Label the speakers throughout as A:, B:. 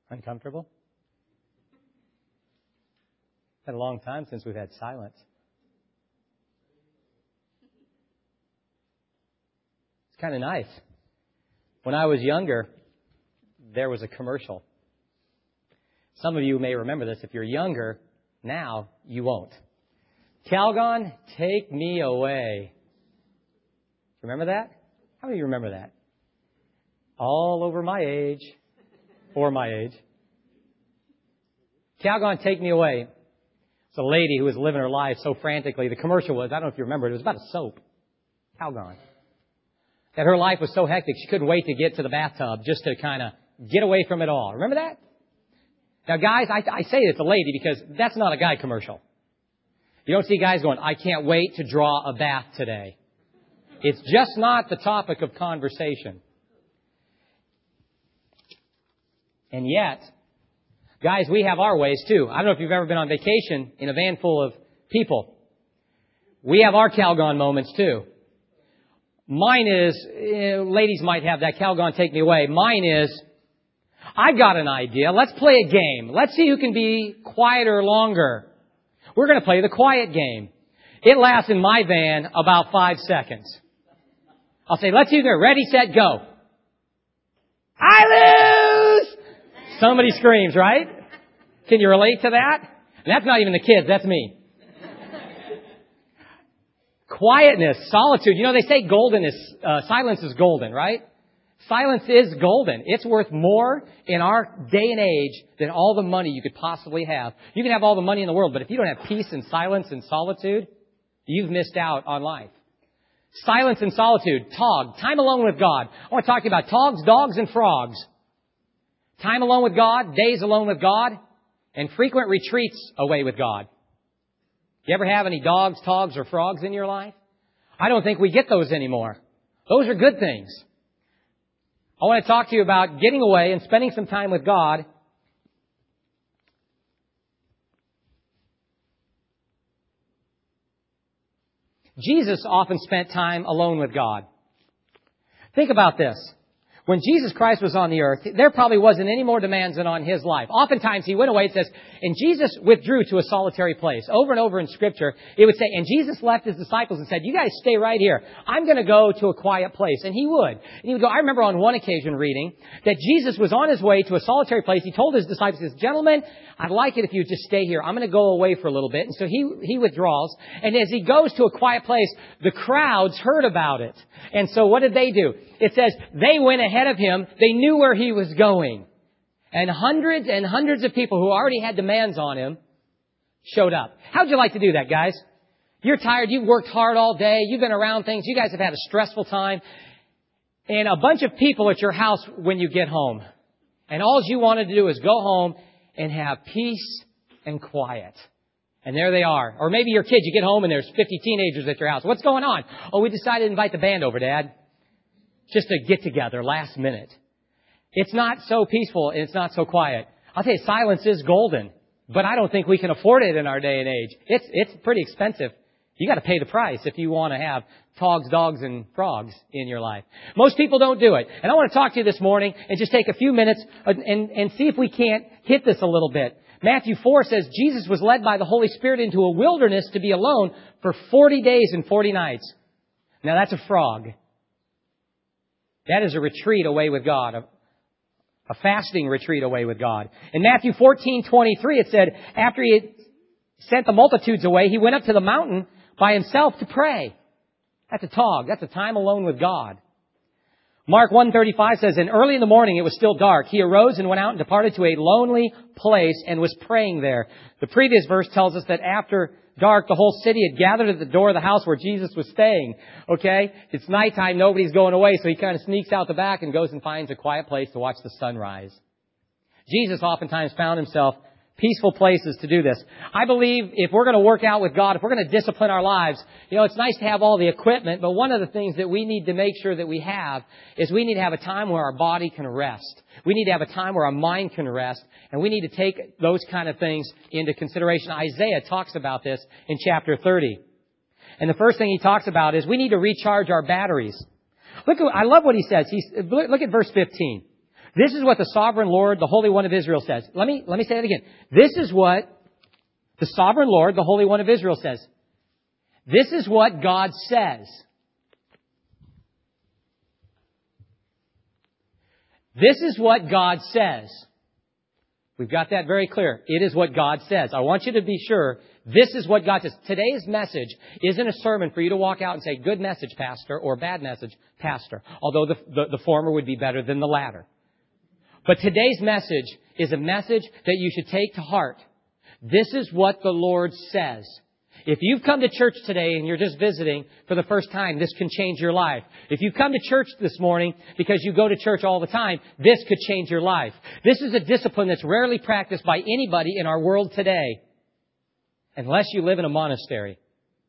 A: Uncomfortable? It's been a long time since we've had silence. It's kind of nice. When I was younger, there was a commercial. Some of you may remember this. If you're younger, now you won't. Calgon, take me away. Remember that? How many of you remember that? All over my age, or my age. Calgon, take me away. It's a lady who was living her life so frantically. The commercial was, I don't know if you remember, it was about a soap. Calgon. That her life was so hectic, she couldn't wait to get to the bathtub just to kind of get away from it all. Remember that? Now, guys, I say it's a lady because that's not a guy commercial. You don't see guys going, I can't wait to draw a bath today. It's just not the topic of conversation. And yet, guys, we have our ways too. I don't know if you've ever been on vacation in a van full of people. We have our Calgon moments too. Mine is, ladies might have that Calgon take me away. Mine is, I've got an idea. Let's play a game. Let's see who can be quieter longer. We're going to play the quiet game. It lasts in my van about 5 seconds. I'll say, let's either ready, set, go. I lose! Somebody screams, right? Can you relate to that? And that's not even the kids, that's me. Quietness, solitude. You know, they say silence is golden, right? Silence is golden. It's worth more in our day and age than all the money you could possibly have. You can have all the money in the world, but if you don't have peace and silence and solitude, you've missed out on life. Silence and solitude. Tog. Time alone with God. I want to talk to you about togs, dogs, and frogs. Time alone with God, days alone with God, and frequent retreats away with God. You ever have any dogs, togs, or frogs in your life? I don't think we get those anymore. Those are good things. I want to talk to you about getting away and spending some time with God. Jesus often spent time alone with God. Think about this. When Jesus Christ was on the earth, there probably wasn't any more demands than on His life. Oftentimes He went away, it says, and Jesus withdrew to a solitary place. Over and over in Scripture, it would say, and Jesus left His disciples and said, you guys stay right here. I'm going to go to a quiet place. And He would. And He would go, I remember on one occasion reading that Jesus was on His way to a solitary place. He told His disciples, he says, gentlemen, I'd like it if you just stay here. I'm going to go away for a little bit. And so He withdraws. And as He goes to a quiet place, the crowds heard about it. And so what did they do? It says they went ahead of Him. They knew where He was going. And hundreds of people who already had demands on Him showed up. How'd you like to do that, guys? You're tired. You've worked hard all day. You've been around things. You guys have had a stressful time. And a bunch of people at your house when you get home. And all you wanted to do is go home and have peace and quiet. And there they are. Or maybe your kids, you get home and there's 50 teenagers at your house. What's going on? Oh, we decided to invite the band over, Dad. Just to get together last minute. It's not so peaceful and it's not so quiet. I'll tell you, silence is golden. But I don't think we can afford it in our day and age. It's pretty expensive. You got to pay the price if you want to have togs, dogs, and frogs in your life. Most people don't do it. And I want to talk to you this morning and just take a few minutes and see if we can't hit this a little bit. Matthew 4 says Jesus was led by the Holy Spirit into a wilderness to be alone for 40 days and 40 nights. Now that's a frog. That is a retreat away with God, a fasting retreat away with God. In Matthew 14:23, it said, after He had sent the multitudes away, He went up to the mountain by Himself to pray. That's a tog. That's a time alone with God. Mark 1:35 says, and early in the morning it was still dark. He arose and went out and departed to a lonely place and was praying there. The previous verse tells us that after dark, the whole city had gathered at the door of the house where Jesus was staying. Okay? It's nighttime, nobody's going away, so He kind of sneaks out the back and goes and finds a quiet place to watch the sunrise. Jesus oftentimes found Himself peaceful places to do this. I believe if we're going to work out with God, if we're going to discipline our lives, it's nice to have all the equipment, but one of the things that we need to make sure that we have is we need to have a time where our body can rest. We need to have a time where our mind can rest, and we need to take those kind of things into consideration. Isaiah talks about this in chapter 30. And the first thing he talks about is we need to recharge our batteries. I love what he says. Look at verse 15. This is what the sovereign Lord, the Holy One of Israel says. Let me say that again. This is what the sovereign Lord, the Holy One of Israel says. This is what God says. This is what God says. We've got that very clear. It is what God says. I want you to be sure this is what God says. Today's message isn't a sermon for you to walk out and say, good message, Pastor, or bad message, Pastor. Although the former would be better than the latter. But today's message is a message that you should take to heart. This is what the Lord says. If you've come to church today and you're just visiting for the first time, this can change your life. If you've come to church this morning because you go to church all the time, this could change your life. This is a discipline that's rarely practiced by anybody in our world today, unless you live in a monastery.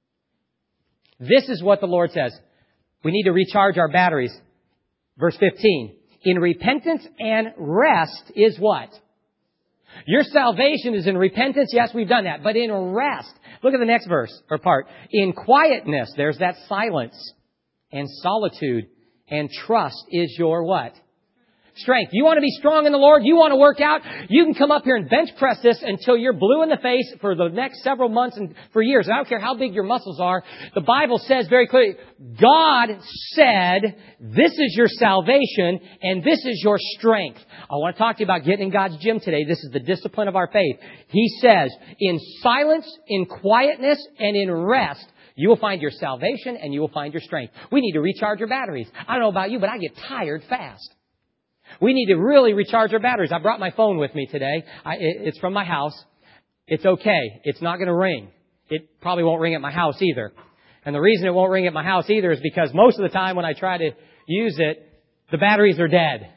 A: This is what the Lord says. We need to recharge our batteries. Verse 15. In repentance and rest is what? Your salvation is in repentance. Yes, we've done that. But in rest. Look at the next verse or part. In quietness, there's that silence and solitude and trust is your what? Strength. You want to be strong in the Lord? You want to work out? You can come up here and bench press this until you're blue in the face for the next several months and for years. I don't care how big your muscles are. The Bible says very clearly, God said, this is your salvation and this is your strength. I want to talk to you about getting in God's gym today. This is the discipline of our faith. He says, in silence, in quietness, and in rest, you will find your salvation and you will find your strength. We need to recharge your batteries. I don't know about you, but I get tired fast. We need to really recharge our batteries. I brought my phone with me today. It's from my house. It's okay. It's not going to ring. It probably won't ring at my house either. And the reason it won't ring at my house either is because most of the time when I try to use it, the batteries are dead.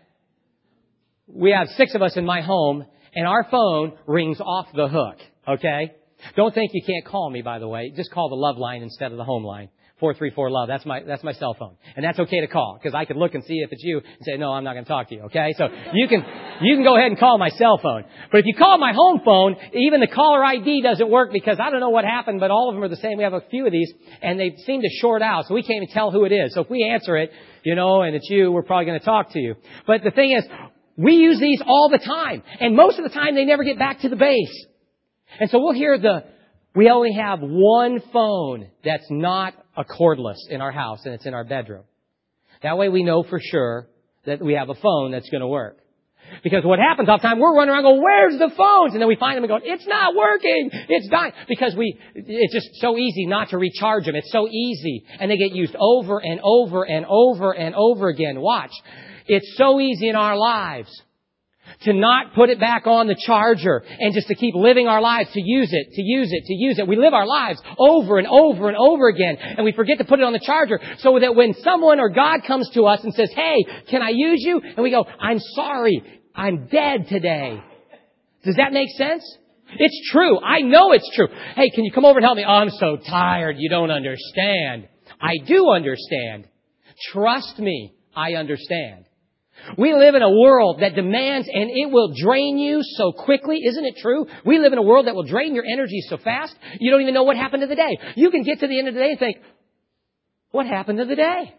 A: We have 6 of us in my home, and our phone rings off the hook. Okay? Don't think you can't call me, by the way. Just call the love line instead of the home line. 434-LOVE. That's my cell phone. And that's okay to call, because I can look and see if it's you and say, no, I'm not going to talk to you, okay? So you can go ahead and call my cell phone. But if you call my home phone, even the caller ID doesn't work because I don't know what happened, but all of them are the same. We have a few of these, and they seem to short out, so we can't even tell who it is. So if we answer it, and it's you, we're probably going to talk to you. But the thing is, we use these all the time, and most of the time they never get back to the base. And so we'll hear we only have one phone that's not a cordless in our house, and it's in our bedroom. That way we know for sure that we have a phone that's going to work. Because what happens all the time, we're running around going, where's the phones? And then we find them and go, it's not working. It's dying. Because it's just so easy not to recharge them. It's so easy. And they get used over and over and over and over again. Watch. It's so easy in our lives to not put it back on the charger and just to keep living our lives, to use it. We live our lives over and over and over again, and we forget to put it on the charger so that when someone or God comes to us and says, hey, can I use you? And we go, I'm sorry, I'm dead today. Does that make sense? It's true. I know it's true. Hey, can you come over and help me? Oh, I'm so tired. You don't understand. I do understand. Trust me, I understand. We live in a world that demands, and it will drain you so quickly. Isn't it true? We live in a world that will drain your energy so fast, you don't even know what happened to the day. You can get to the end of the day and think, what happened to the day?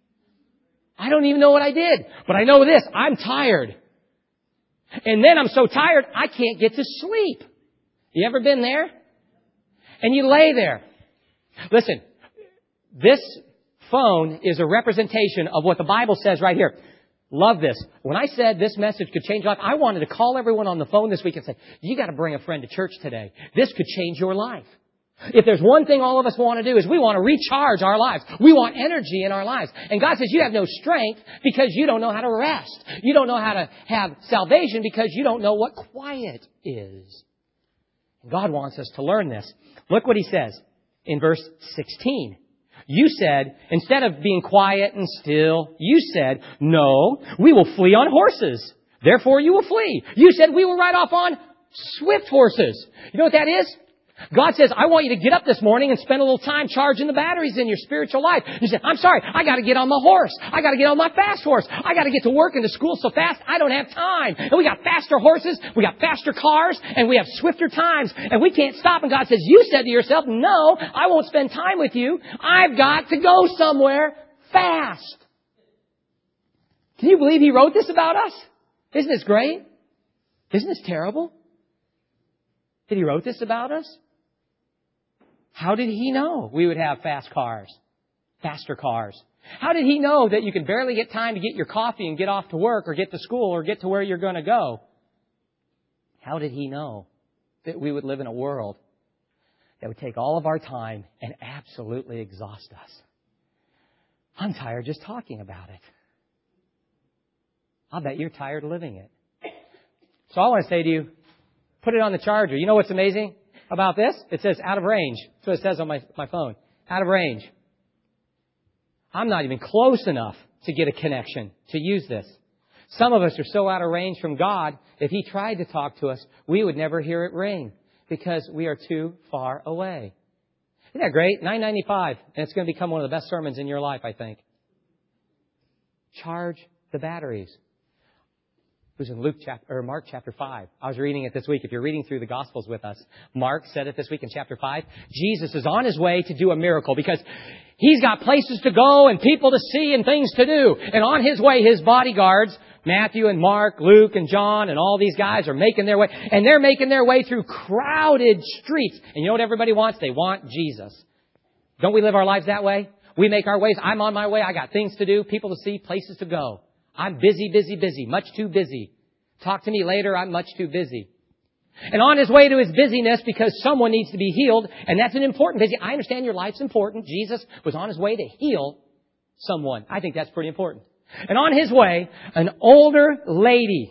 A: I don't even know what I did. But I know this, I'm tired. And then I'm so tired, I can't get to sleep. You ever been there? And you lay there. Listen, this phone is a representation of what the Bible says right here. Love this. When I said this message could change your life, I wanted to call everyone on the phone this week and say, you got to bring a friend to church today. This could change your life. If there's one thing all of us want to do is we want to recharge our lives. We want energy in our lives. And God says you have no strength because you don't know how to rest. You don't know how to have salvation because you don't know what quiet is. God wants us to learn this. Look what He says in verse 16. You said, instead of being quiet and still, you said, no, we will flee on horses. Therefore you will flee. You said we will ride off on swift horses. You know what that is? God says, I want you to get up this morning and spend a little time charging the batteries in your spiritual life. You say, I'm sorry, I got to get on my horse. I got to get on my fast horse. I got to get to work and to school so fast, I don't have time. And we got faster horses, we got faster cars, and we have swifter times, and we can't stop. And God says, you said to yourself, no, I won't spend time with you. I've got to go somewhere fast. Can you believe He wrote this about us? Isn't this great? Isn't this terrible? That He wrote this about us? How did He know we would have fast cars? Faster cars? How did He know that you can barely get time to get your coffee and get off to work or get to school or get to where you're going to go? How did He know that we would live in a world that would take all of our time and absolutely exhaust us? I'm tired just talking about it. I'll bet you're tired of living it. So I want to say to you, put it on the charger. You know what's amazing about this? It says out of range. That's what it says on my phone. Out of range. I'm not even close enough to get a connection to use this. Some of us are so out of range from God, if He tried to talk to us, we would never hear it ring because we are too far away. Isn't that great? $9.95, and it's going to become one of the best sermons in your life, I think. Charge the batteries. It was in Mark chapter 5. I was reading it this week. If you're reading through the Gospels with us, Mark said it this week in chapter 5. Jesus is on His way to do a miracle because He's got places to go and people to see and things to do. And on His way, His bodyguards, Matthew and Mark, Luke and John and all these guys are making their way. And they're making their way through crowded streets. And you know what everybody wants? They want Jesus. Don't we live our lives that way? We make our ways. I'm on my way. I got things to do, people to see, places to go. I'm busy, busy, busy. Much too busy. Talk to me later. I'm much too busy. And on His way to His busyness, because someone needs to be healed, and that's an important busy. I understand your life's important. Jesus was on His way to heal someone. I think that's pretty important. And on His way, an older lady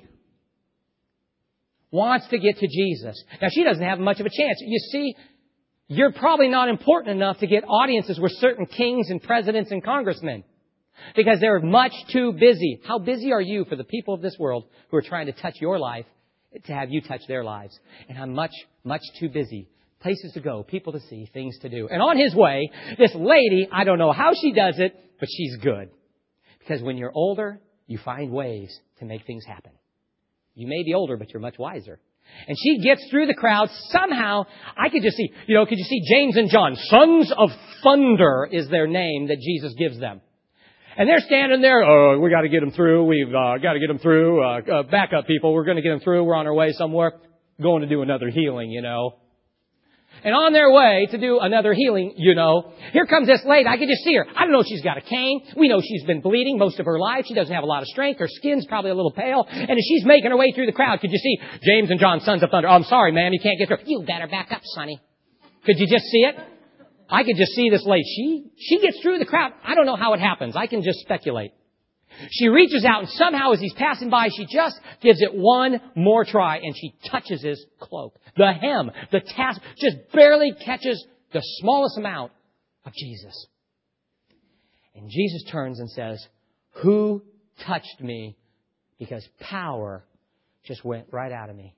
A: wants to get to Jesus. Now, she doesn't have much of a chance. You see, you're probably not important enough to get audiences with certain kings and presidents and congressmen. Because they're much too busy. How busy are you for the people of this world who are trying to touch your life to have you touch their lives? And I'm much, much too busy. Places to go, people to see, things to do. And on His way, this lady, I don't know how she does it, but she's good. Because when you're older, you find ways to make things happen. You may be older, but you're much wiser. And she gets through the crowd. Somehow, I could just see, could you see James and John? Sons of Thunder is their name that Jesus gives them. And they're standing there, we got to get them through. We've got to get them through. Back up, people. We're going to get them through. We're on our way somewhere. Going to do another healing, And on their way to do another healing, here comes this lady. I can just see her. I don't know if she's got a cane. We know she's been bleeding most of her life. She doesn't have a lot of strength. Her skin's probably a little pale. And as she's making her way through the crowd, could you see James and John, Sons of Thunder? Oh, I'm sorry, ma'am. You can't get through. You better back up, sonny. Could you just see it? I could just see this lady. She gets through the crowd. I don't know how it happens. I can just speculate. She reaches out and somehow as He's passing by, she just gives it one more try and she touches His cloak. The hem, the tassel, just barely catches the smallest amount of Jesus. And Jesus turns and says, "Who touched me?" Because power just went right out of me.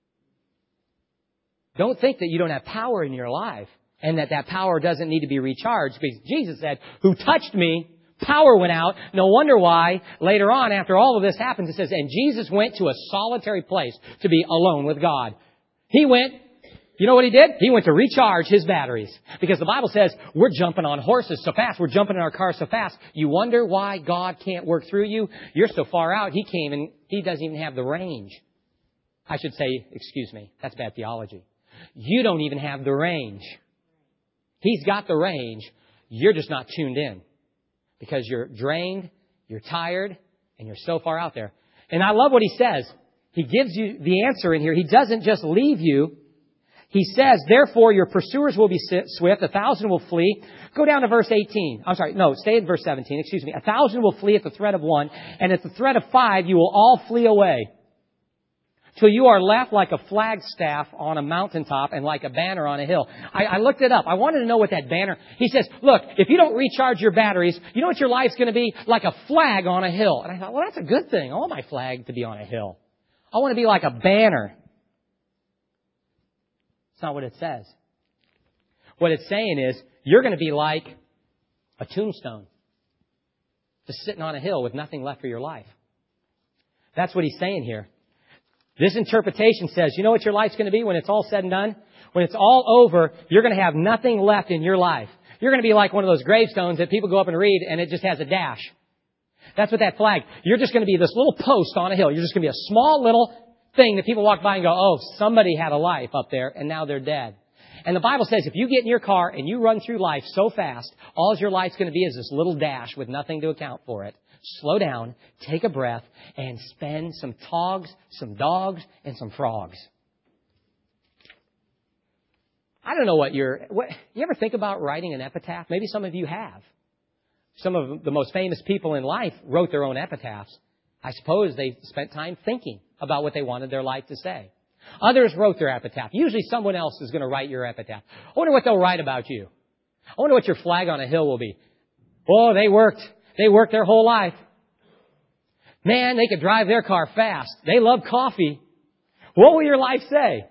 A: Don't think that you don't have power in your life. And that power doesn't need to be recharged. Because Jesus said, "Who touched me?" Power went out. No wonder why later on, after all of this happens, it says, and Jesus went to a solitary place to be alone with God. He went, you know what He did? He went to recharge His batteries. Because the Bible says we're jumping on horses so fast. We're jumping in our cars so fast. You wonder why God can't work through you? You're so far out. He came and He doesn't even have the range. I should say, excuse me, that's bad theology. You don't even have the range. He's got the range. You're just not tuned in because you're drained, you're tired, and you're so far out there. And I love what He says. He gives you the answer in here. He doesn't just leave you. He says, "Therefore your pursuers will be swift, 1,000 will flee." Go down to verse 18. I'm sorry, no, stay in verse 17. Excuse me. 1,000 will flee at the threat of one, and at the threat of 5 you will all flee away. Till you are left like a flagstaff on a mountaintop and like a banner on a hill. I looked it up. I wanted to know what that banner... He says, look, if you don't recharge your batteries, you know what your life's going to be? Like a flag on a hill. And I thought, well, that's a good thing. I want my flag to be on a hill. I want to be like a banner. It's not what it says. What it's saying is, you're going to be like a tombstone. Just sitting on a hill with nothing left for your life. That's what He's saying here. This interpretation says, you know what your life's going to be when it's all said and done? When it's all over, you're going to have nothing left in your life. You're going to be like one of those gravestones that people go up and read and it just has a dash. That's what that flag, you're just going to be this little post on a hill. You're just going to be a small little thing that people walk by and go, oh, somebody had a life up there and now they're dead. And the Bible says if you get in your car and you run through life so fast, all your life's going to be is this little dash with nothing to account for it. Slow down, take a breath, and spend some togs, some dogs, and some frogs. I don't know you ever think about writing an epitaph? Maybe some of you have. Some of the most famous people in life wrote their own epitaphs. I suppose they spent time thinking about what they wanted their life to say. Others wrote their epitaph. Usually someone else is going to write your epitaph. I wonder what they'll write about you. I wonder what your flag on a hill will be. Oh, they worked their whole life. Man, they could drive their car fast. They loved coffee. What will your life say?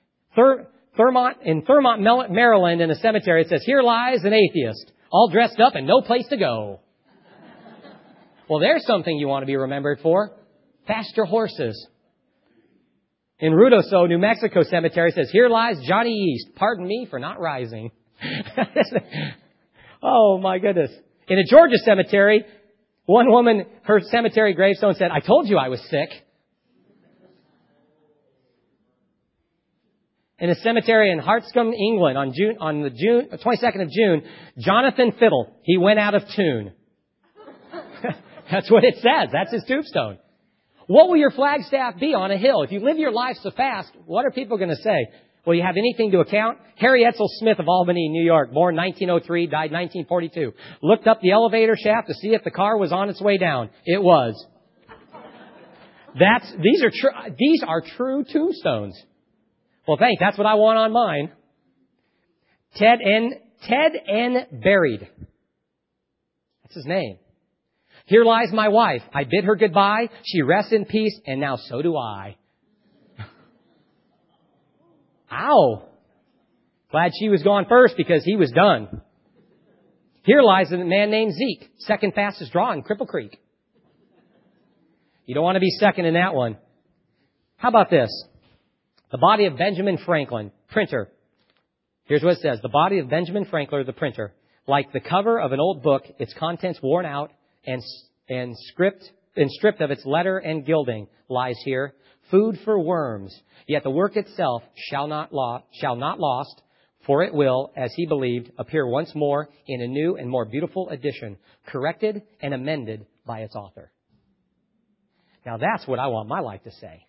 A: In Thurmont, Maryland, in a cemetery, it says, here lies an atheist, all dressed up and no place to go. Well, there's something you want to be remembered for. Faster horses. In Ruidoso, New Mexico cemetery, it says, here lies Johnny East. Pardon me for not rising. Oh, my goodness. In a Georgia cemetery, one woman, her cemetery gravestone said, I told you I was sick. In a cemetery in Hartscombe, England, on the 22nd of June, Jonathan Fiddle, he went out of tune. That's what it says. That's his tombstone. What will your flagstaff be on a hill? If you live your life so fast, what are people going to say? Will you have anything to account? Harry Etzel Smith of Albany, New York, born 1903, died 1942. Looked up the elevator shaft to see if the car was on its way down. It was. These are true tombstones. Well, thanks. That's what I want on mine. Ted N. Buried. That's his name. Here lies my wife. I bid her goodbye. She rests in peace, and now so do I. Ow. Glad she was gone first because he was done. Here lies a man named Zeke, second fastest draw in Cripple Creek. You don't want to be second in that one. How about this? The body of Benjamin Franklin, printer. Here's what it says. The body of Benjamin Franklin, the printer, like the cover of an old book, its contents worn out and stripped of its letter and gilding, lies here, food for worms. Yet the work itself shall not lost, for it will, as he believed, appear once more in a new and more beautiful edition, corrected and amended by its author. Now that's what I want my life to say.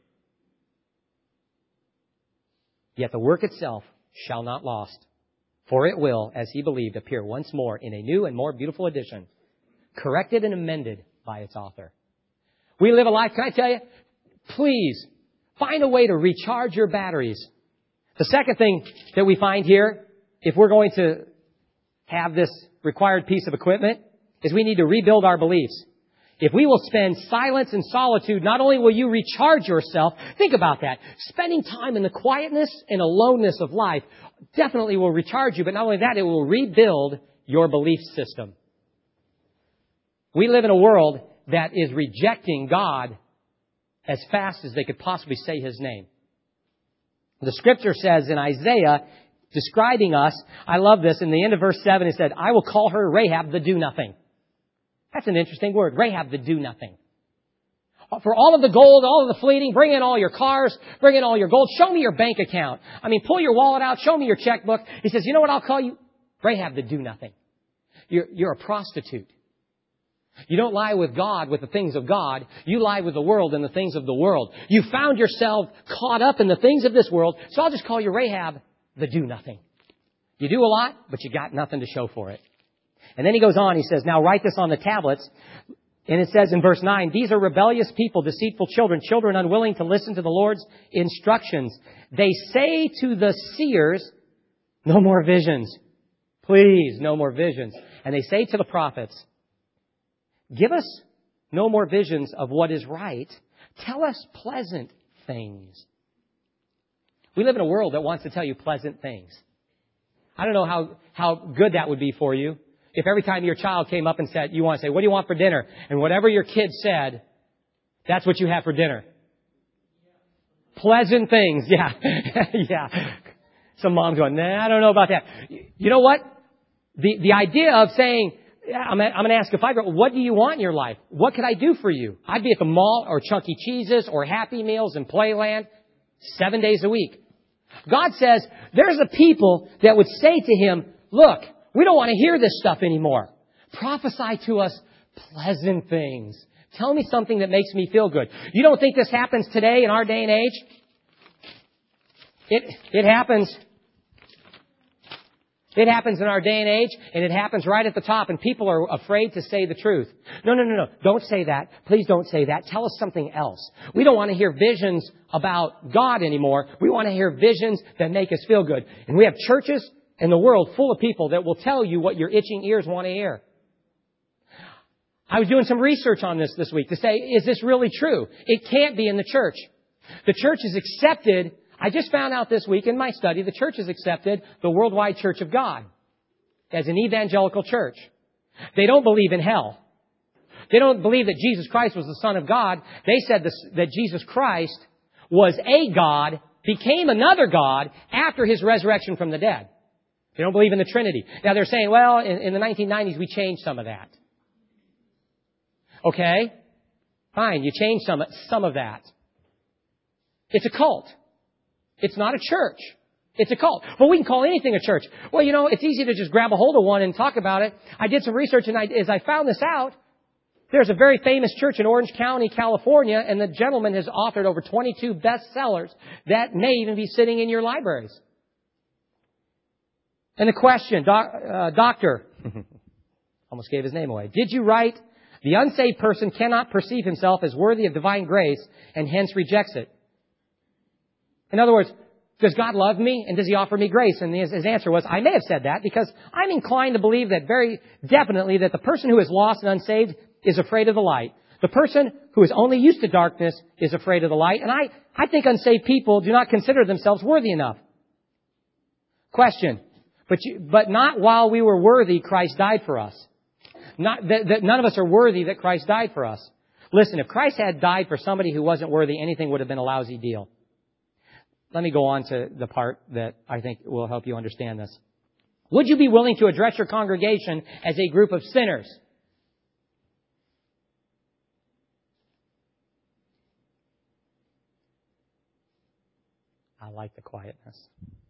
A: Yet the work itself shall not lost, for it will, as he believed, appear once more in a new and more beautiful edition, corrected and amended by its author. We live a life, can I tell you, please find a way to recharge your batteries. The second thing that we find here, if we're going to have this required piece of equipment, is we need to rebuild our beliefs. If we will spend silence and solitude, not only will you recharge yourself, think about that. Spending time in the quietness and aloneness of life definitely will recharge you, but not only that, it will rebuild your belief system. We live in a world that is rejecting God as fast as they could possibly say His name. The Scripture says in Isaiah, describing us, I love this, in the end of verse 7, it said, I will call her Rahab the do-nothing. That's an interesting word, Rahab the do-nothing. For all of the gold, all of the fleeting, bring in all your cars, bring in all your gold, show me your bank account. I mean, pull your wallet out, show me your checkbook. He says, you know what I'll call you? Rahab the do-nothing. You're a prostitute. You don't lie with God with the things of God. You lie with the world and the things of the world. You found yourself caught up in the things of this world, so I'll just call you Rahab the do-nothing. You do a lot, but you got nothing to show for it. And then he goes on, he says, now write this on the tablets. And it says in verse 9, these are rebellious people, deceitful children, children unwilling to listen to the Lord's instructions. They say to the seers, no more visions. Please, no more visions. And they say to the prophets, give us no more visions of what is right. Tell us pleasant things. We live in a world that wants to tell you pleasant things. I don't know how good that would be for you. If every time your child came up and said, you want to say, what do you want for dinner? And whatever your kid said, that's what you have for dinner. Pleasant things. Yeah. Yeah. Some mom's going, nah, I don't know about that. You know what? The idea of saying, I'm going to ask a 5-year-old, what do you want in your life? What could I do for you? I'd be at the mall or Chuck E. Cheese's or Happy Meals and Playland 7 days a week. God says there's a people that would say to him, look, we don't want to hear this stuff anymore. Prophesy to us pleasant things. Tell me something that makes me feel good. You don't think this happens today in our day and age? It happens. It happens in our day and age, and it happens right at the top, and people are afraid to say the truth. No. Don't say that. Please don't say that. Tell us something else. We don't want to hear visions about God anymore. We want to hear visions that make us feel good. And we have churches in the world full of people that will tell you what your itching ears want to hear. I was doing some research on this week to say, is this really true? It can't be in the church. The church is accepted. I just found out this week in my study, the church has accepted the Worldwide Church of God as an evangelical church. They don't believe in hell. They don't believe that Jesus Christ was the Son of God. They said that Jesus Christ was a God, became another God after His resurrection from the dead. They don't believe in the Trinity. Now they're saying, well, in the 1990s we changed some of that. Okay? Fine, you changed some of that. It's a cult. It's not a church. It's a cult. Well, we can call anything a church. Well, it's easy to just grab a hold of one and talk about it. I did some research, and as I found this out, there's a very famous church in Orange County, California, and the gentleman has authored over 22 bestsellers that may even be sitting in your libraries. And the question, doctor, almost gave his name away. Did you write, the unsaved person cannot perceive himself as worthy of divine grace and hence rejects it? In other words, does God love me and does He offer me grace? And his answer was, I may have said that because I'm inclined to believe that very definitely that the person who is lost and unsaved is afraid of the light. The person who is only used to darkness is afraid of the light. And I think unsaved people do not consider themselves worthy enough. Question. But not while we were worthy, Christ died for us. That none of us are worthy that Christ died for us. Listen, if Christ had died for somebody who wasn't worthy, anything would have been a lousy deal. Let me go on to the part that I think will help you understand this. Would you be willing to address your congregation as a group of sinners? I like the quietness.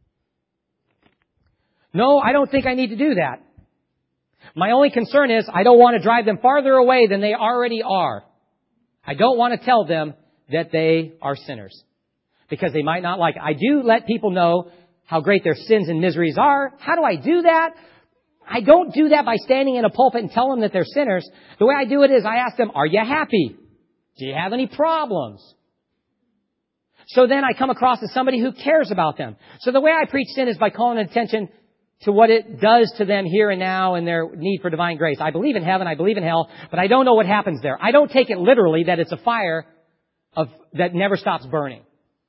A: No, I don't think I need to do that. My only concern is I don't want to drive them farther away than they already are. I don't want to tell them that they are sinners because they might not like it. I do let people know how great their sins and miseries are. How do I do that? I don't do that by standing in a pulpit and telling them that they're sinners. The way I do it is I ask them, are you happy? Do you have any problems? So then I come across as somebody who cares about them. So the way I preach sin is by calling attention to what it does to them here and now and their need for divine grace. I believe in heaven, I believe in hell, but I don't know what happens there. I don't take it literally that it's a fire that never stops burning.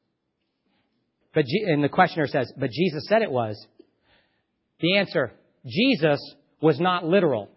A: And the questioner says, but Jesus said it was. The answer, Jesus was not literal.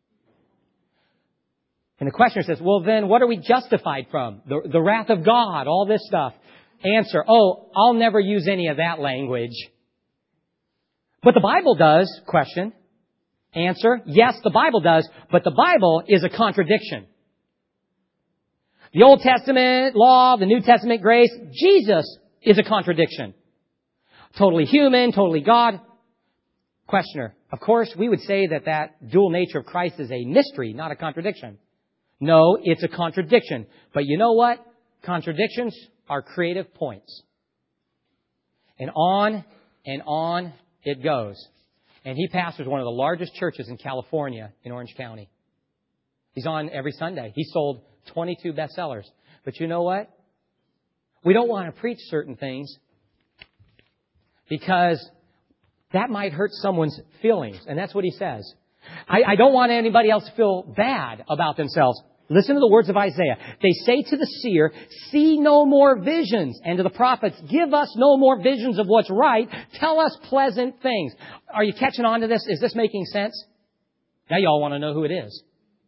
A: And the questioner says, well then what are we justified from? The wrath of God, all this stuff. Answer, I'll never use any of that language. But the Bible does. Question. Answer, yes, the Bible does, but the Bible is a contradiction. The Old Testament law, the New Testament grace, Jesus is a contradiction. Totally human, totally God. Questioner, of course, we would say that dual nature of Christ is a mystery, not a contradiction. No, it's a contradiction. But you know what? Contradictions are creative points. And on it goes. And he pastors one of the largest churches in California, in Orange County. He's on every Sunday. He sold 22 bestsellers. But you know what? We don't want to preach certain things because that might hurt someone's feelings. And that's what he says. I don't want anybody else to feel bad about themselves. Listen to the words of Isaiah. They say to the seer, see no more visions. And to the prophets, give us no more visions of what's right. Tell us pleasant things. Are you catching on to this? Is this making sense? Now you all want to know who it is.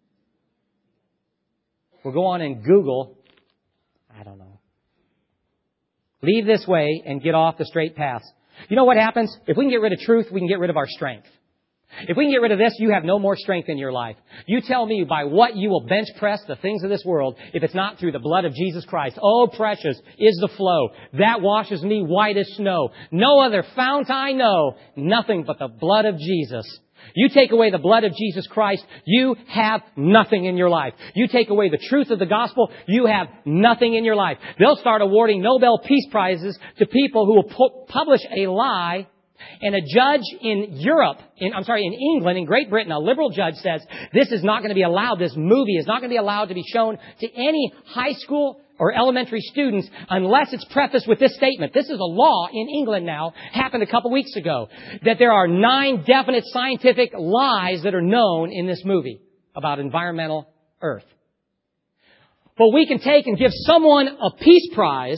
A: We'll go on and Google, I don't know. Leave this way and get off the straight path. You know what happens? If we can get rid of truth, we can get rid of our strength. If we can get rid of this, you have no more strength in your life. You tell me by what you will bench press the things of this world if it's not through the blood of Jesus Christ. Oh, precious is the flow that washes me white as snow. No other fount I know, nothing but the blood of Jesus. You take away the blood of Jesus Christ, you have nothing in your life. You take away the truth of the gospel, you have nothing in your life. They'll start awarding Nobel Peace Prizes to people who will publish a lie. And a judge in in England, in Great Britain, a liberal judge says, this is not going to be allowed, this movie is not going to be allowed to be shown to any high school or elementary students unless it's prefaced with this statement. This is a law in England now, happened a couple weeks ago, that there are 9 definite scientific lies that are known in this movie about environmental Earth. But we can take and give someone a peace prize.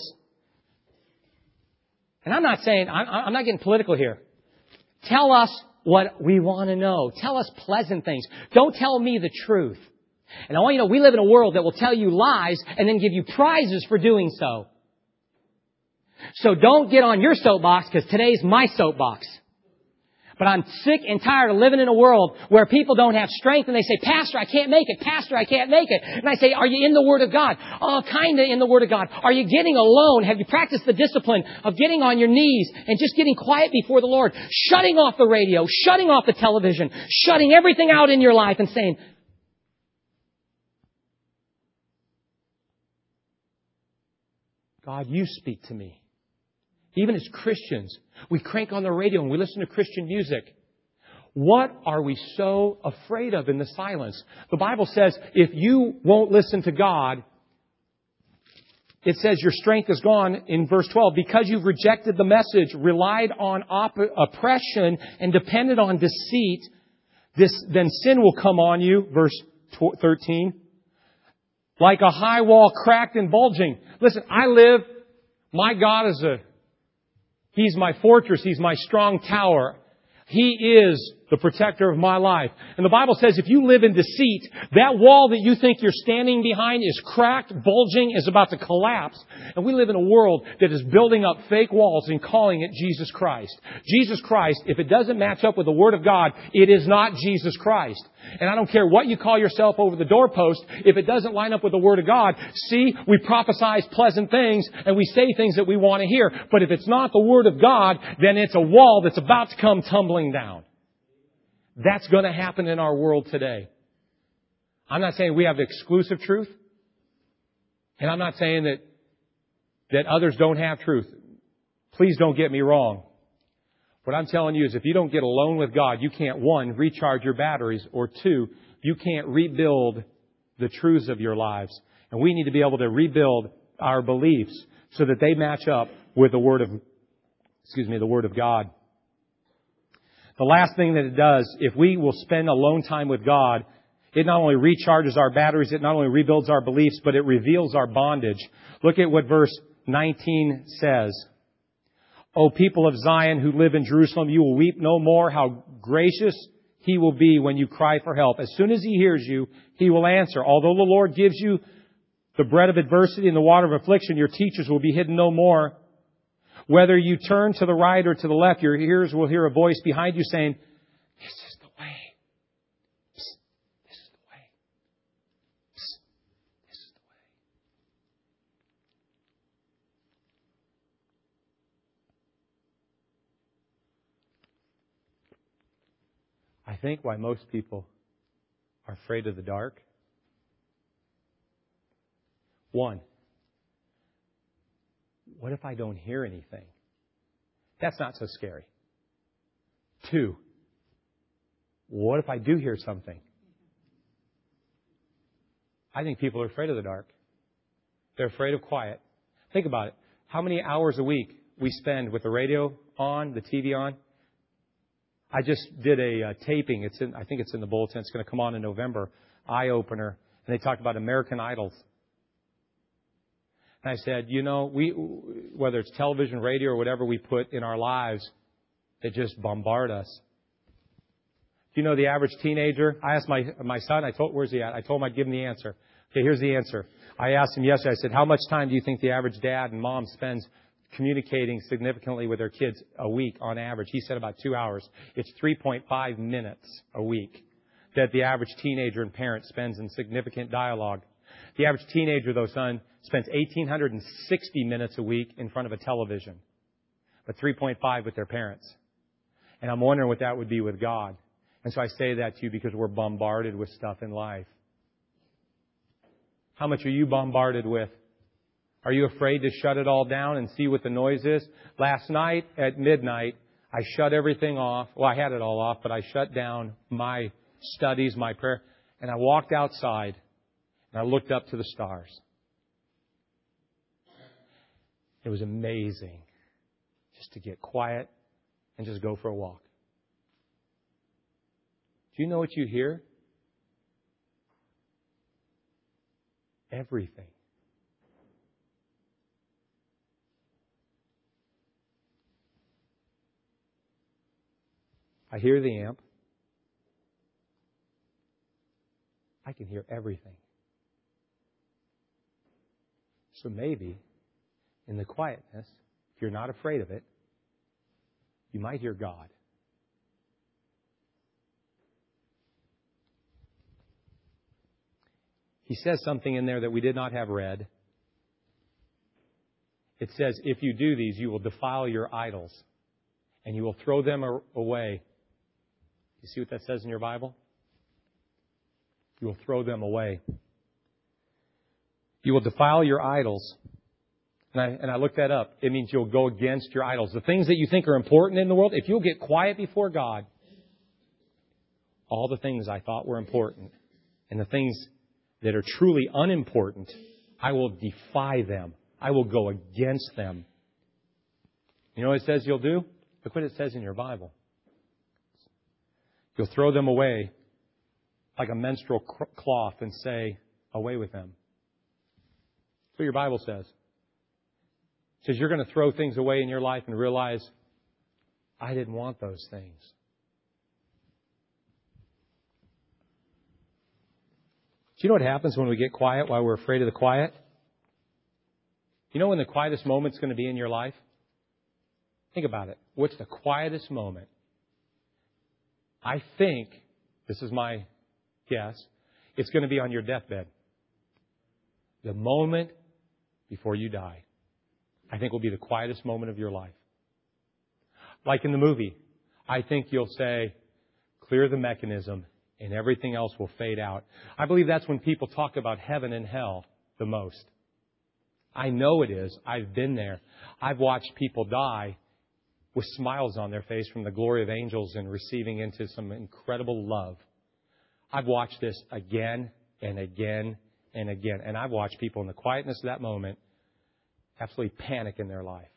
A: And I'm not saying, I'm not getting political here. Tell us what we want to know. Tell us pleasant things. Don't tell me the truth. And I want you to know, we live in a world that will tell you lies and then give you prizes for doing so. So don't get on your soapbox, because today's my soapbox. But I'm sick and tired of living in a world where people don't have strength and they say, Pastor, I can't make it. Pastor, I can't make it. And I say, are you in the Word of God? Oh, kinda in the Word of God. Are you getting alone? Have you practiced the discipline of getting on your knees and just getting quiet before the Lord? Shutting off the radio, shutting off the television, shutting everything out in your life and saying, God, you speak to me. Even as Christians, we crank on the radio and we listen to Christian music. What are we so afraid of in the silence? The Bible says if you won't listen to God, it says your strength is gone in verse 12. Because you've rejected the message, relied on oppression, and depended on deceit, then sin will come on you. Verse 13. Like a high wall cracked and bulging. Listen, my God He's my fortress. He's my strong tower. He is the protector of my life. And the Bible says if you live in deceit, that wall that you think you're standing behind is cracked, bulging, is about to collapse. And we live in a world that is building up fake walls and calling it Jesus Christ. Jesus Christ, if it doesn't match up with the Word of God, it is not Jesus Christ. And I don't care what you call yourself over the doorpost, if it doesn't line up with the Word of God, see, we prophesize pleasant things and we say things that we want to hear. But if it's not the Word of God, then it's a wall that's about to come tumbling down. That's going to happen in our world today. I'm not saying we have exclusive truth. And I'm not saying that others don't have truth. Please don't get me wrong. What I'm telling you is if you don't get alone with God, you can't, 1, recharge your batteries, or 2, you can't rebuild the truths of your lives. And we need to be able to rebuild our beliefs so that they match up with the Word of God. The last thing that it does, if we will spend alone time with God, it not only recharges our batteries, it not only rebuilds our beliefs, but it reveals our bondage. Look at what verse 19 says. O people of Zion who live in Jerusalem, you will weep no more. How gracious He will be when you cry for help. As soon as He hears you, He will answer. Although the Lord gives you the bread of adversity and the water of affliction, your teachers will be hidden no more. Whether you turn to the right or to the left, your ears will hear a voice behind you saying, this is the way. Psst, this is the way. Psst, this is the way. I think why most people are afraid of the dark. 1, what if I don't hear anything? That's not so scary. 2, what if I do hear something? I think people are afraid of the dark. They're afraid of quiet. Think about it. How many hours a week we spend with the radio on, the TV on? I just did a taping. I think it's in the bulletin. It's going to come on in November. Eye-opener. And they talked about American Idols. And I said, whether it's television, radio, or whatever we put in our lives, they just bombard us. Do you know the average teenager? I asked my son, where's he at? I told him I'd give him the answer. Okay, here's the answer. I asked him yesterday, I said, how much time do you think the average dad and mom spends communicating significantly with their kids a week on average. He said about 2 hours. It's 3.5 minutes a week that the average teenager and parent spends in significant dialogue. The average teenager, though, son, spends 1,860 minutes a week in front of a television, but 3.5 with their parents. And I'm wondering what that would be with God. And so I say that to you because we're bombarded with stuff in life. How much are you bombarded with? Are you afraid to shut it all down and see what the noise is? Last night at midnight, I shut everything off. Well, I had it all off, but I shut down my studies, my prayer, and I walked outside and I looked up to the stars. It was amazing just to get quiet and just go for a walk. Do you know what you hear? Everything. I hear the amp. I can hear everything. So maybe, in the quietness, if you're not afraid of it, you might hear God. He says something in there that we did not have read. It says, if you do these, you will defile your idols, and you will throw them away. You see what that says in your Bible? You will throw them away. You will defile your idols. And I looked that up. It means you'll go against your idols. The things that you think are important in the world, if you'll get quiet before God, all the things I thought were important and the things that are truly unimportant, I will defy them. I will go against them. You know what it says you'll do? Look what it says in your Bible. You'll throw them away like a menstrual cloth and say, away with them. That's what your Bible says. It says you're going to throw things away in your life and realize, I didn't want those things. Do you know what happens when we get quiet, why we're afraid of the quiet? You know when the quietest moment's going to be in your life? Think about it. What's the quietest moment? I think, this is my guess, it's going to be on your deathbed. The moment before you die, I think will be the quietest moment of your life. Like in the movie, I think you'll say, clear the mechanism and everything else will fade out. I believe that's when people talk about heaven and hell the most. I know it is. I've been there. I've watched people die with smiles on their face from the glory of angels and receiving into some incredible love. I've watched this again and again and again. And I've watched people in the quietness of that moment absolutely panic in their life.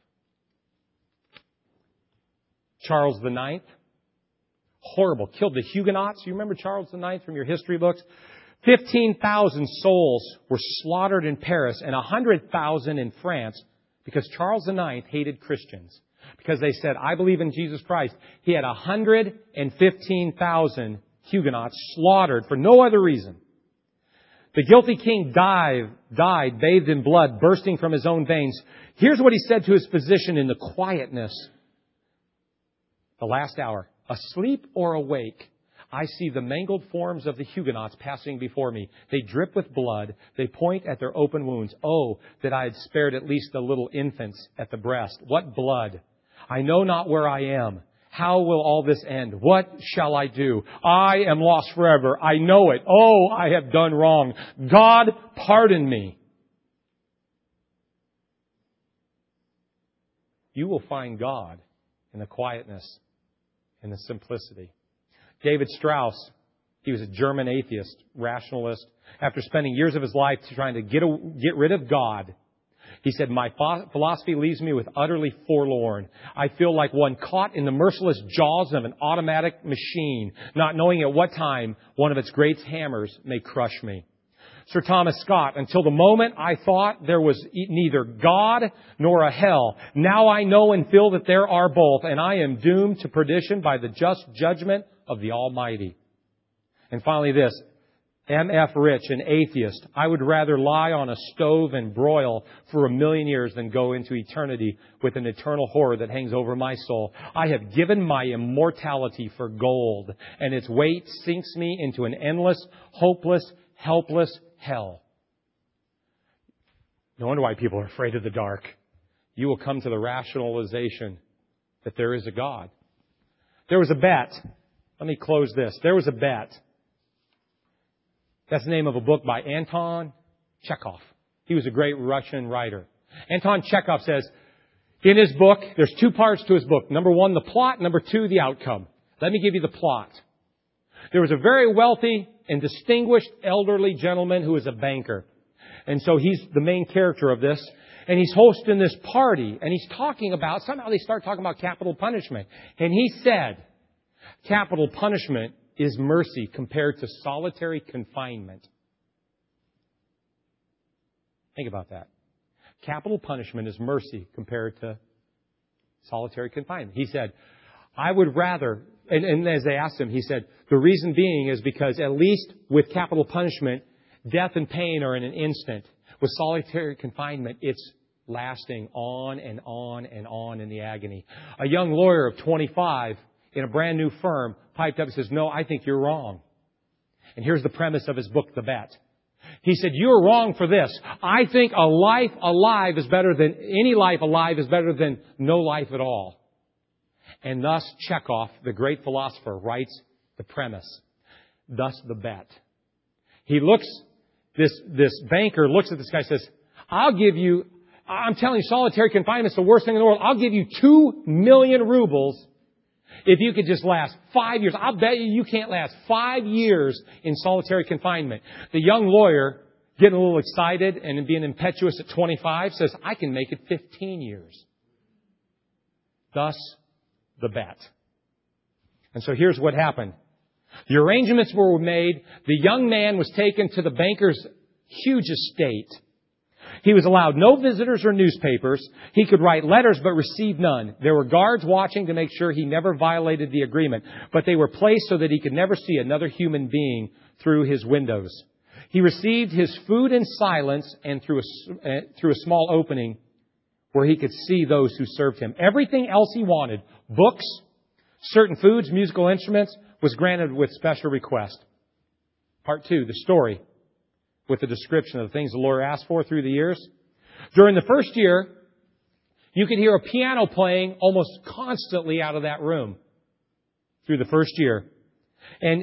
A: Charles IX, horrible, killed the Huguenots. You remember Charles IX from your history books? 15,000 souls were slaughtered in Paris and 100,000 in France because Charles IX hated Christians. Because they said, I believe in Jesus Christ. He had 115,000 Huguenots slaughtered for no other reason. The guilty king died bathed in blood, bursting from his own veins. Here's what he said to his physician in the quietness. The last hour. Asleep or awake, I see the mangled forms of the Huguenots passing before me. They drip with blood. They point at their open wounds. Oh, that I had spared at least the little infants at the breast. What blood! I know not where I am. How will all this end? What shall I do? I am lost forever. I know it. Oh, I have done wrong. God, pardon me. You will find God in the quietness and the simplicity. David Strauss, he was a German atheist, rationalist. After spending years of his life trying to get rid of God, he said, my philosophy leaves me with utterly forlorn. I feel like one caught in the merciless jaws of an automatic machine, not knowing at what time one of its great hammers may crush me. Sir Thomas Scott, until the moment I thought there was neither God nor a hell, now I know and feel that there are both, and I am doomed to perdition by the just judgment of the Almighty. And finally this,
B: M.F. Rich, an atheist. I would rather lie on a stove and broil for 1,000,000 years than go into eternity with an eternal horror that hangs over my soul. I have given my immortality for gold, and its weight sinks me into an endless, hopeless, helpless hell. No wonder why people are afraid of the dark. You will come to the rationalization that there is a God. There was a bet. Let me close this. There was a bet. That's the name of a book by Anton Chekhov. He was a great Russian writer. Anton Chekhov says, in his book, there's 2 parts to his book. Number 1, the plot. Number 2, the outcome. Let me give you the plot. There was a very wealthy and distinguished elderly gentleman who was a banker. And so he's the main character of this. And he's hosting this party. And he's talking about, somehow they start talking about capital punishment. And he said, capital punishment is mercy compared to solitary confinement. Think about that. Capital punishment is mercy compared to solitary confinement. He said, I would rather, and as they asked him, he said, the reason being is because at least with capital punishment, death and pain are in an instant. With solitary confinement, it's lasting on and on and on in the agony. A young lawyer of 25 in a brand new firm piped up and says, no, I think you're wrong. And here's the premise of his book, The Bet. He said, you're wrong for this. I think a life alive is better than, any life alive is better than no life at all. And thus Chekhov, the great philosopher, writes the premise. Thus the bet. He looks, this banker looks at this guy and says, I'm telling you, solitary confinement is the worst thing in the world. I'll give you 2 million rubles if you could just last 5 years. I'll bet you can't last 5 years in solitary confinement. The young lawyer, getting a little excited and being impetuous at 25, says, I can make it 15 years. Thus, the bet. And so here's what happened. The arrangements were made. The young man was taken to the banker's huge estate. He was allowed no visitors or newspapers. He could write letters but receive none. There were guards watching to make sure he never violated the agreement, but they were placed so that he could never see another human being through his windows. He received his food in silence and through a small opening where he could see those who served him. Everything else he wanted, books, certain foods, musical instruments, was granted with special request. Part 2, the story, with the description of the things the lawyer asked for through the years. During the first year, you could hear a piano playing almost constantly out of that room through the first year. And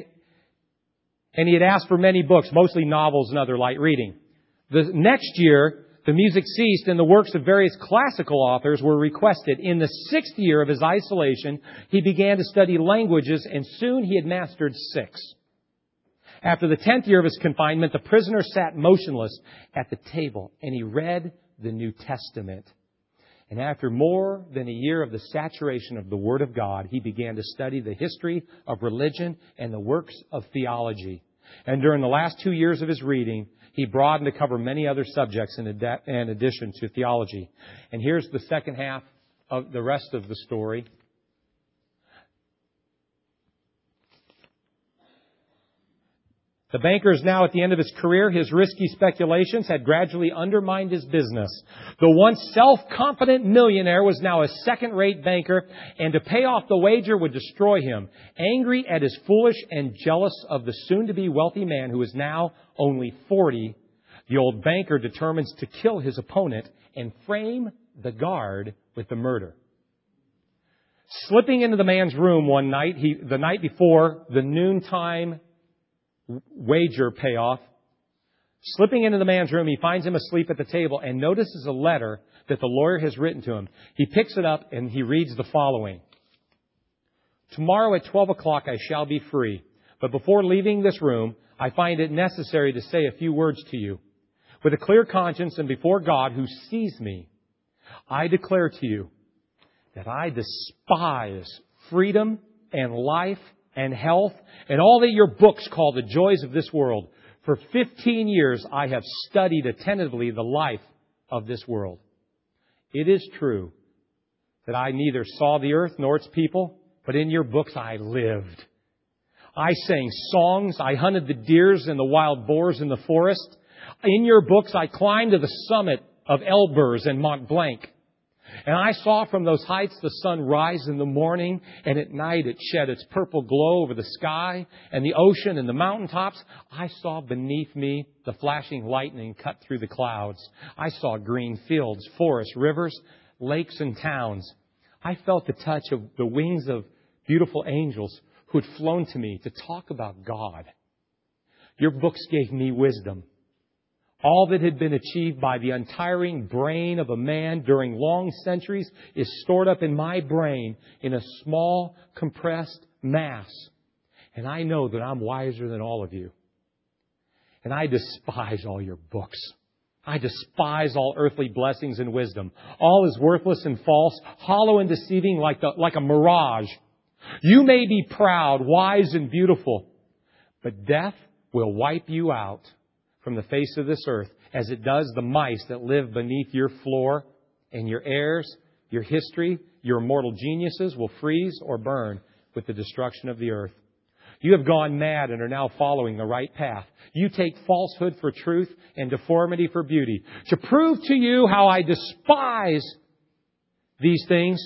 B: he had asked for many books, mostly novels and other light reading. The next year, the music ceased and the works of various classical authors were requested. In the 6th year of his isolation, he began to study languages and soon he had mastered 6. After the 10th year of his confinement, the prisoner sat motionless at the table and he read the New Testament. And after more than a year of the saturation of the Word of God, he began to study the history of religion and the works of theology. And during the last 2 years of his reading, he broadened to cover many other subjects in addition to theology. And here's the second half of the rest of the story. The banker is now at the end of his career. His risky speculations had gradually undermined his business. The once self-confident millionaire was now a second-rate banker, and to pay off the wager would destroy him. Angry at his foolish and jealous of the soon-to-be wealthy man who is now only 40, the old banker determines to kill his opponent and frame the guard with the murder. Slipping into the man's room one night, the night before the noontime wager payoff, slipping into the man's room, he finds him asleep at the table and notices a letter that the lawyer has written to him. He picks it up and he reads the following. Tomorrow at 12 o'clock I shall be free, but before leaving this room, I find it necessary to say a few words to you. With a clear conscience and before God who sees me, I declare to you that I despise freedom and life and health, and all that your books call the joys of this world. For 15 years I have studied attentively the life of this world. It is true that I neither saw the earth nor its people, but in your books I lived. I sang songs. I hunted the deers and the wild boars in the forest. In your books, I climbed to the summit of Elburz and Mont Blanc. And I saw from those heights the sun rise in the morning, and at night it shed its purple glow over the sky and the ocean and the mountaintops. I saw beneath me the flashing lightning cut through the clouds. I saw green fields, forests, rivers, lakes, and towns. I felt the touch of the wings of beautiful angels who had flown to me to talk about God. Your books gave me wisdom. All that had been achieved by the untiring brain of a man during long centuries is stored up in my brain in a small, compressed mass. And I know that I'm wiser than all of you. And I despise all your books. I despise all earthly blessings and wisdom. All is worthless and false, hollow and deceiving like a mirage. You may be proud, wise, and beautiful, but death will wipe you out from the face of this earth, as it does the mice that live beneath your floor, and your heirs, your history, your immortal geniuses will freeze or burn with the destruction of the earth. You have gone mad and are now following the right path. You take falsehood for truth and deformity for beauty. To prove to you how I despise these things,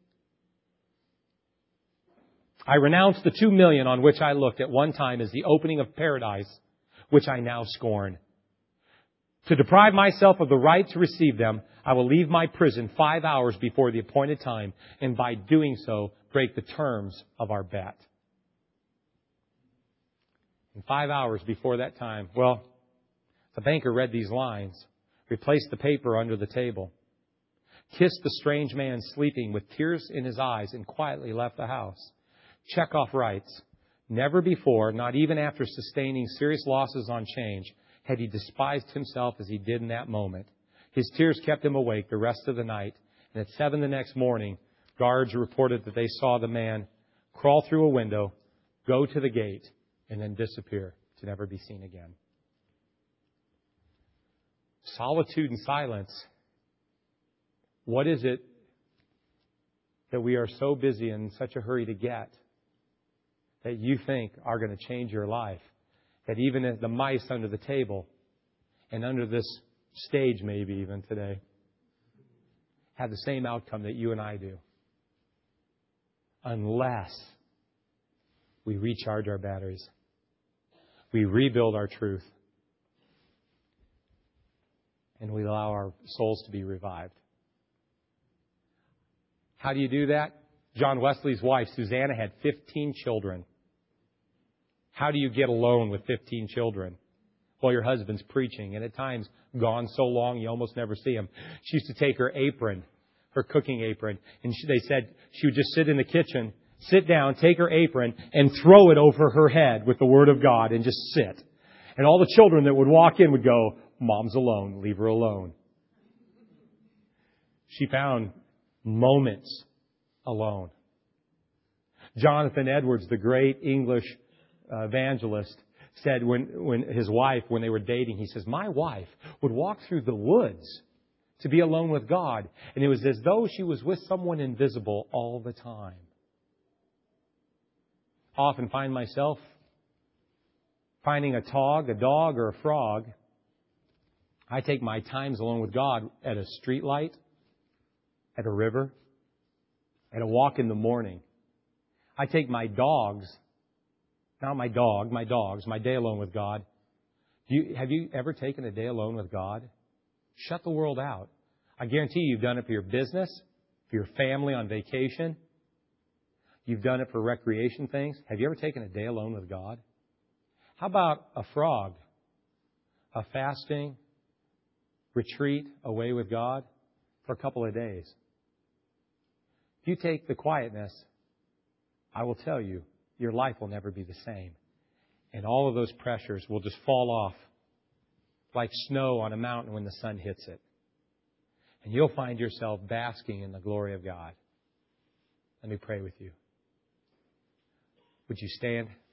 B: I renounce the 2 million on which I looked at one time as the opening of paradise, which I now scorn. To deprive myself of the right to receive them, I will leave my prison 5 hours before the appointed time, and by doing so, break the terms of our bet. And 5 hours before that time, the banker read these lines, replaced the paper under the table, kissed the strange man sleeping with tears in his eyes, and quietly left the house. Chekhov writes, never before, not even after sustaining serious losses on change, had he despised himself as he did in that moment. His tears kept him awake the rest of the night, and at 7 the next morning, guards reported that they saw the man crawl through a window, go to the gate, and then disappear to never be seen again. Solitude and silence. What is it that we are so busy and in such a hurry to get that you think are going to change your life? That even as the mice under the table and under this stage maybe even today have the same outcome that you and I do. Unless we recharge our batteries. We rebuild our truth. And we allow our souls to be revived. How do you do that? John Wesley's wife, Susanna, had 15 children. How do you get alone with 15 children? Well, your husband's preaching, and at times gone so long you almost never see him. She used to take her apron, her cooking apron, and they said she would just sit in the kitchen, sit down, take her apron, and throw it over her head with the Word of God and just sit. And all the children that would walk in would go, Mom's alone, leave her alone. She found moments alone. Jonathan Edwards, the great English evangelist, said when his wife, when they were dating, he says, my wife would walk through the woods to be alone with God. And it was as though she was with someone invisible all the time. I often find myself finding a dog, or a frog. I take my times alone with God at a street light, at a river, at a walk in the morning. I take my dogs, not my dog, my dogs, my day alone with God. Have you ever taken a day alone with God? Shut the world out. I guarantee you've done it for your business, for your family on vacation. You've done it for recreation things. Have you ever taken a day alone with God? How about a frog? A fasting retreat away with God for a couple of days. If you take the quietness, I will tell you, your life will never be the same. And all of those pressures will just fall off like snow on a mountain when the sun hits it. And you'll find yourself basking in the glory of God. Let me pray with you. Would you stand?